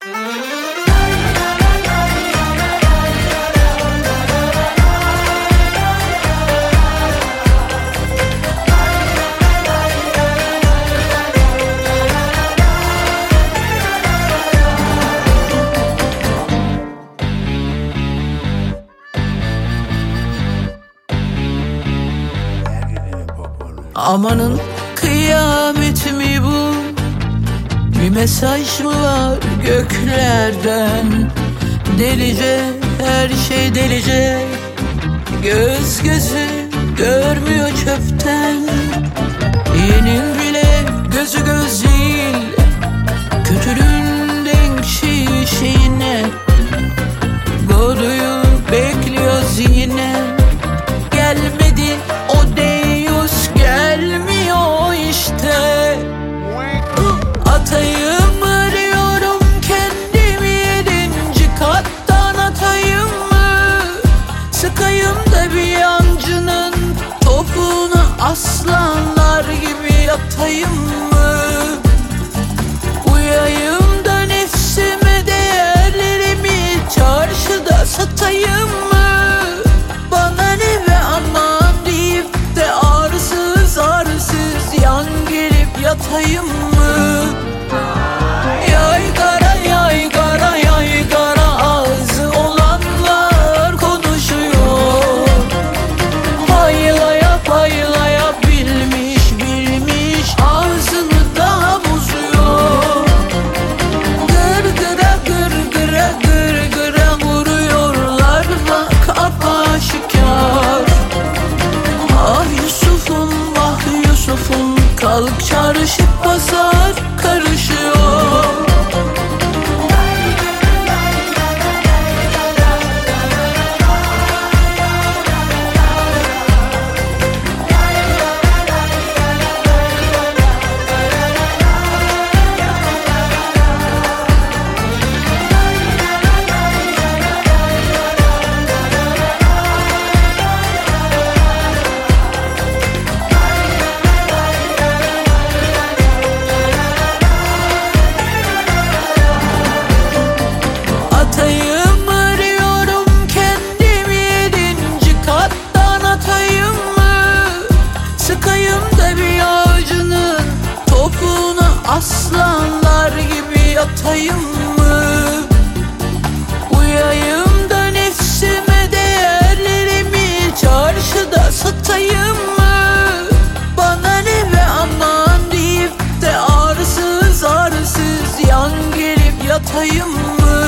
Amanın kıyamet mi bu? Bir mesaj mı var göklerden? Delice, her şey delice. Göz gözü görmüyor çöpten. İyinin bile gözü göz değil. Kötülüğün denk şişine. Godoyu bekliyoruz yine. Gelmedi o Deus, gelmiyor işte. Atayım arıyorum kendimi, 7. kattan atayım mı? Sıkayım da bir yancının topuğuna, aslanlar gibi yatayım mı? Uyayım da nefsime, değerlerimi çarşıda satayım mı? Bana ne be aman deyip de arsız arsız yan gelip yatayım mı? Yaygara yaygara yaygara, ağzı olanlar konuşuyor. Paylaya paylaya, bilmiş bilmiş ağzını daha bozuyor. Gırgıra gırgıra gırgıra vuruyorlar bak apaşikar. Ah Yusuf'um ah Yusuf'um, kalk çarşı pazar karışıyor. Atayım arıyorum kendimi, 7. kattan atayım mı? Sıkayım da bir ağacının topuğuna, aslanlar gibi yatayım mı? Uyayım da nefsime, değerlerimi çarşıda satayım mı? Bana ne be aman deyip de arsız arsız yan gelip yatayım mı?